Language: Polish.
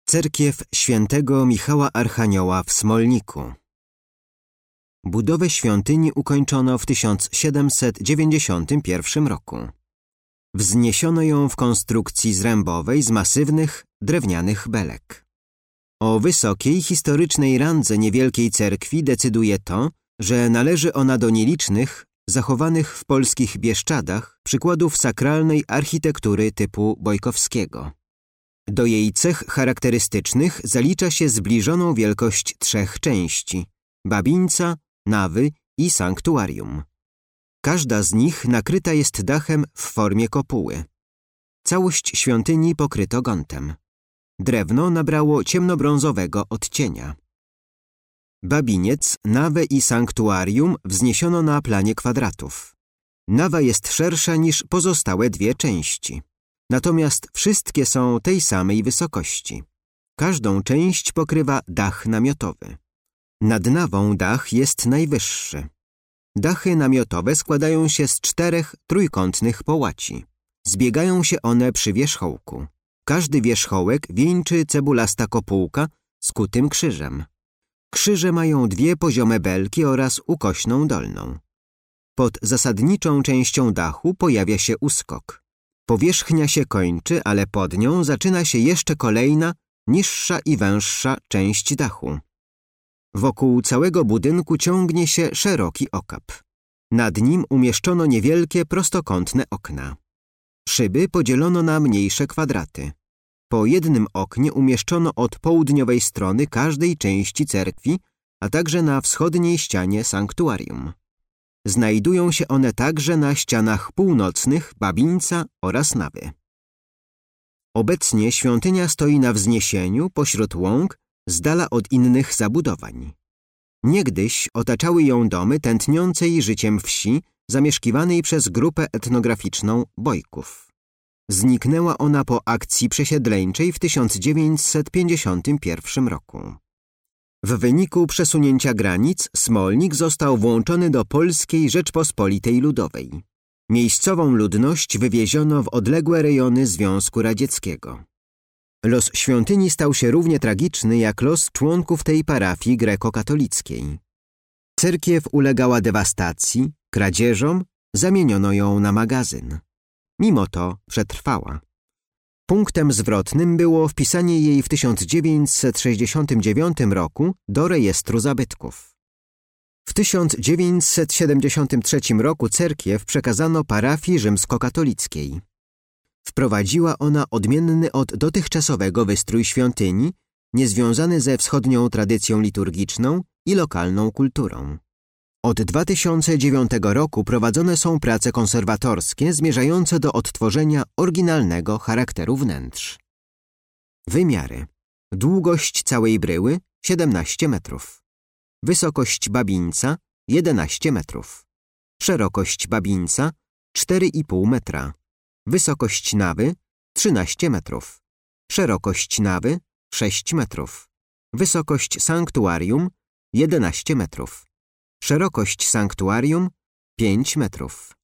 Cerkiew świętego Michała Archanioła w Smolniku. Budowę świątyni ukończono w 1791 roku. Wzniesiono ją w konstrukcji zrębowej z masywnych, drewnianych belek. O wysokiej, historycznej randze niewielkiej cerkwi decyduje to, że należy ona do nielicznych, zachowanych w polskich Bieszczadach, przykładów sakralnej architektury typu Bojkowskiego. Do jej cech charakterystycznych zalicza się zbliżoną wielkość 3 części – babińca, nawy i sanktuarium. Każda z nich nakryta jest dachem w formie kopuły. Całość świątyni pokryto gontem. Drewno nabrało ciemnobrązowego odcienia. Babiniec, nawę i sanktuarium wzniesiono na planie kwadratów. Nawa jest szersza niż pozostałe 2 części. Natomiast wszystkie są tej samej wysokości. Każdą część pokrywa dach namiotowy. Nad nawą dach jest najwyższy. Dachy namiotowe składają się z 4 trójkątnych połaci. Zbiegają się one przy wierzchołku. Każdy wierzchołek wieńczy cebulasta kopułka z kutym krzyżem. Krzyże mają 2 poziome belki oraz ukośną dolną. Pod zasadniczą częścią dachu pojawia się uskok. Powierzchnia się kończy, ale pod nią zaczyna się jeszcze kolejna, niższa i węższa część dachu. Wokół całego budynku ciągnie się szeroki okap. Nad nim umieszczono niewielkie, prostokątne okna. Szyby podzielono na mniejsze kwadraty. Po jednym oknie umieszczono od południowej strony każdej części cerkwi, a także na wschodniej ścianie sanktuarium. Znajdują się one także na ścianach północnych babińca oraz nawy. Obecnie świątynia stoi na wzniesieniu pośród łąk, z dala od innych zabudowań. Niegdyś otaczały ją domy tętniącej życiem wsi, zamieszkiwanej przez grupę etnograficzną Bojków. Zniknęła ona po akcji przesiedleńczej w 1951 roku. W wyniku przesunięcia granic Smolnik został włączony do Polskiej Rzeczpospolitej Ludowej. Miejscową ludność wywieziono w odległe rejony Związku Radzieckiego. Los świątyni stał się równie tragiczny jak los członków tej parafii grekokatolickiej. Cerkiew ulegała dewastacji, kradzieżom, zamieniono ją na magazyn. Mimo to przetrwała. Punktem zwrotnym było wpisanie jej w 1969 roku do rejestru zabytków. W 1973 roku cerkiew przekazano parafii rzymskokatolickiej. Wprowadziła ona odmienny od dotychczasowego wystrój świątyni, niezwiązany ze wschodnią tradycją liturgiczną i lokalną kulturą. Od 2009 roku prowadzone są prace konserwatorskie zmierzające do odtworzenia oryginalnego charakteru wnętrz. Wymiary. Długość całej bryły 17 metrów. Wysokość babińca 11 metrów. Szerokość babińca 4,5 metra. Wysokość nawy 13 metrów. Szerokość nawy 6 metrów. Wysokość sanktuarium 11 metrów. Szerokość sanktuarium 5 metrów.